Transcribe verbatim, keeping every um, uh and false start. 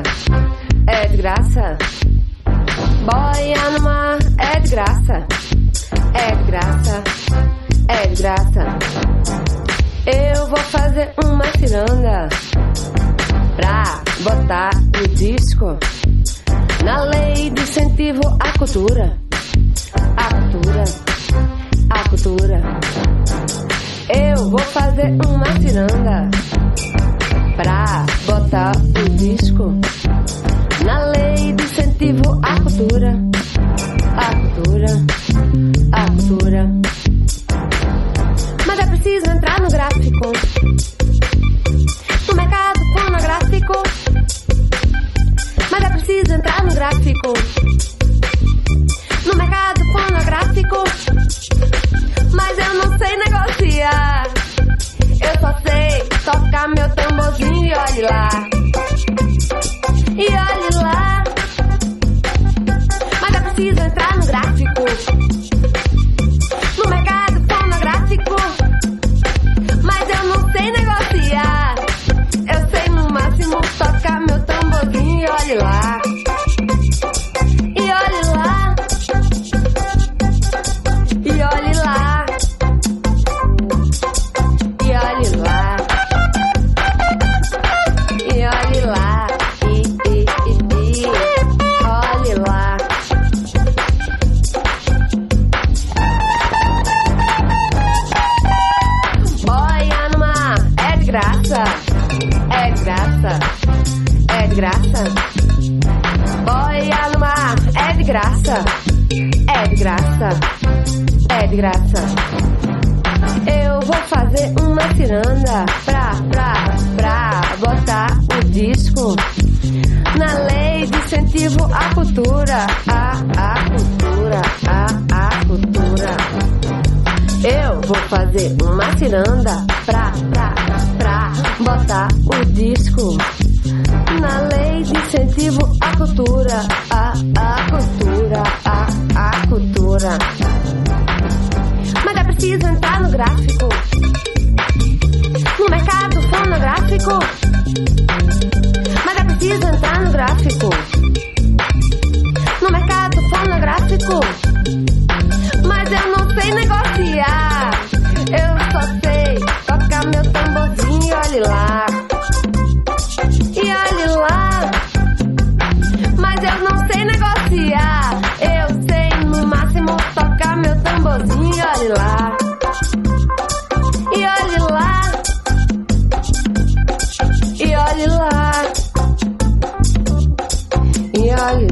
graça, é de graça. Boia no mar, é de graça, é de graça, é de graça. Eu vou fazer uma ciranda pra botar o disco na lei de incentivo à cultura, à cultura, à cultura. Eu vou fazer uma ciranda pra botar o disco na lei de incentivo à cultura, à cultura, à cultura. Mas é preciso entrar no gráfico, no mercado fonográfico. Mas é preciso entrar no gráfico, no mercado fonográfico. Mas eu não sei negociar, eu só sei tocar meu tamborzinho e olhe lá, e olhe lá. Mas é preciso entrar no gráfico, no mercado fonográfico. Mas eu não sei negociar, eu sei no máximo tocar meu tamborzinho e olhe lá, e olhe lá, e olhe lá, e olhe lá, e olhe lá, e, e, e, e, olhe lá. Boia no mar, é de graça, é de graça, é de graça. Boia no mar, é de graça, é de graça, é de graça. Eu vou fazer uma ciranda pra, pra, pra botar o disco na lei de incentivo à cultura, à, à cultura, à, à cultura. Eu vou fazer uma ciranda pra, pra, pra botar o disco na lei de incentivo à cultura, à, à cultura, à, à cultura. Mas é preciso entrar no gráfico, no mercado fonográfico. Mas é preciso entrar no gráfico, no mercado fonográfico. Mas eu não sei negociar, eu só sei tocar meu tamborzinho e olhe lá, e olhe lá. Mas eu não sei negociar, eu sei no máximo tocar meu tamborzinho e olhe lá, e olhe lá, e olhe lá, e olhe